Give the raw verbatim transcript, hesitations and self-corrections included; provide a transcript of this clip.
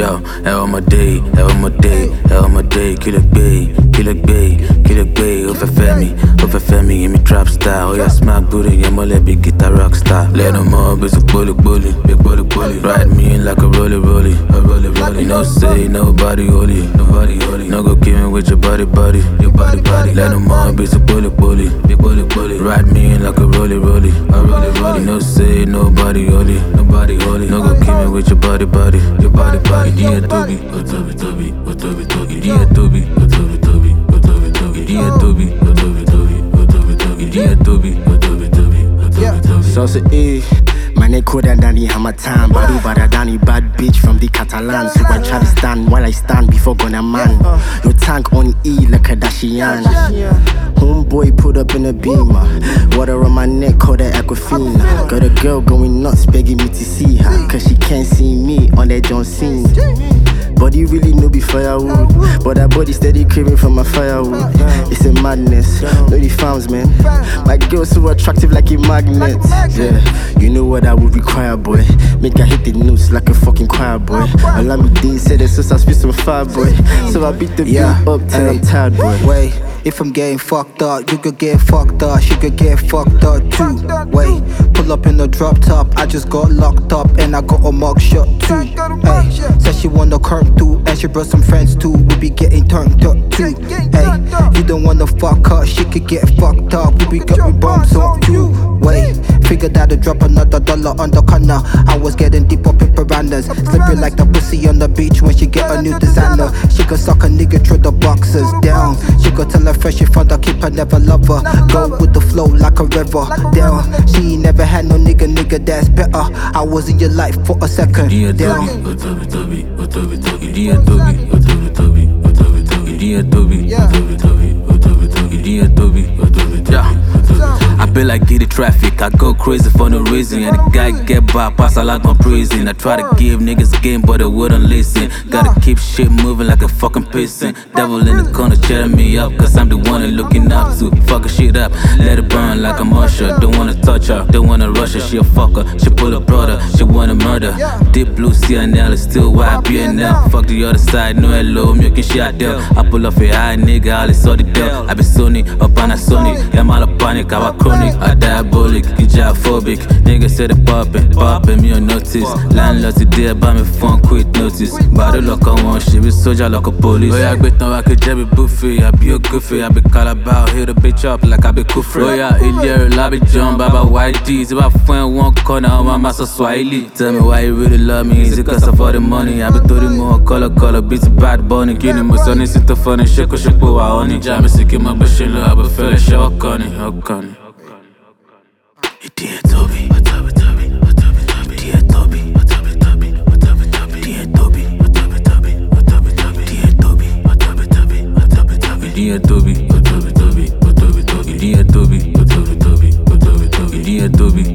Yo, ẹ ọmọdé, ẹ ọmọdé, ẹ ọmọdé, kí ló gbé, kí ló gbé, kí ló gbé, ó fẹ́ fẹ́ mi, ó fẹ́ fẹ́ mi, èmi trap star, ó yá smack booty, yẹn mọ́lẹ̀ bí guitar rock star. Lẹ́nu mọ́ bí sọ pólípólí, bí pólípólí, ride me like a rolly rolly, a rolly rolly. You know say nobody holy, nobody holy. No go kill me with your body body, your body body. Lẹ́nu mọ́ bí sọ pólípólí, bí pólípólí, ride me like a rolly rolly, a rolly rolly. You know say nobody holy, nobody holy. No go kill me with your body body, your body body. Ìdíyẹ tóbi, ó tóbi tóbi, ó tóbi tóbi. Ìdíyẹ tóbi, ó tóbi tóbi, ó tóbi tóbi. Ìdíyẹ tóbi, ó tóbi tóbi, ó tóbi tóbi. Ìdíyẹ tóbi, ó tóbi tóbi, ó tóbi tóbi. Sauce E, my neck colder than the hammer time. Badu bada Danny, bad bitch from the Catalan. So I try to stand while I stand before gonna man. Your tank on E like a Kardashian. Homeboy put up in a beamer. Water on my neck, call that Aquafina. Got a girl going nuts, begging me to see her. Cause she can't see me on that John Cena. Body really no be firewood, but that body steady craving for my firewood. It's a madness, no the farms, man. My girl so attractive like a magnet. Yeah, you know what I would require, boy. Make her hit the notes like a fucking choir, boy. Allow me day, say the so I spit some fire, boy. So I beat the yeah, beat up till I'm tired, boy. Wait, if I'm getting fucked up, you could get fucked up, she could get fucked up too. Wait, pull up in the drop top, I just got locked up and I got a mug shot too. Hey, said she wanna come through and she brought some friends too. We be getting turned up too. Hey, you don't wanna fuck her, she could get fucked up. We be getting bombs on too. Wait, figured out to drop another dollar on the corner. I was getting deep up in piranhas, slippery like the pussy on the beach when she get a new designer. She could suck a nigga through the boxes down. She could tell her fresh if I keep her, never love her. Go with the flow like a river down. She ain't never had no nigga, nigga that's better. I was in your life for a second. Down. Ìdíyẹ tóbi, ó tóbi tóbi, ó tóbi tóbi. Ìdíyẹ tóbi, ó tóbi tóbi, ó tóbi tóbi. Ìdíyẹ tóbi, ó tóbi tóbi, ó tóbi tóbi. I be like get the traffic, I go crazy for no reason. And the guy get by, pass I like my prison. I try to give niggas a game, but they wouldn't listen. Gotta keep shit moving like a fucking piston. Devil in the corner cheering me up, cause I'm the one they're looking up to. Fucking shit up, let it burn like a musher. Don't wanna touch her, don't wanna rush her. She a fucker, she pull a brother, she wanna murder. Deep blue C N L is still Y B N L. Fuck the other side, no hello, milking shit out there. I pull off a high nigga, all is all the deal. I be Sony, up Panasonic, yeah, I'm all a panic, I was chronic, I diabolic, phobic. Niggas say they poppin', poppin', me on notice. Landlord today, buy me phone, quit notice. Body lock on one shit, be soldier like a police. Oh yeah, gbet now I could jab it buffet, I be a goofy, I be calabar, hit a bitch up like I be Kufri. Oh yeah, Ilya, lobby jump, Baba white D's. If I find one corner, I'm a master Swahili. Tell me why you really love me, is it cause of all the money? I be thirty more color, color, beats bad bunny. Kini mo sonny, sit the funny, shake a shake, wa honey. Jammy sick in my bashilla, I be feeling shock on it, hook on it. Ìdíyẹ tóbi, ó tóbi tóbi, ó tóbi tóbi. Ìdíyẹ tóbi, ó tóbi tóbi, ó tóbi tóbi. Ìdíyẹ tóbi, ó tóbi tóbi, ó tóbi tóbi. Ìdíyẹ tóbi, ó tóbi tóbi, ó tóbi tóbi. Ìdíyẹ tóbi, ó tóbi tóbi, ó tóbi tóbi. Ìdíyẹ tóbi, ó tóbi tóbi, ó tóbi tóbi. Ìdíyẹ tóbi.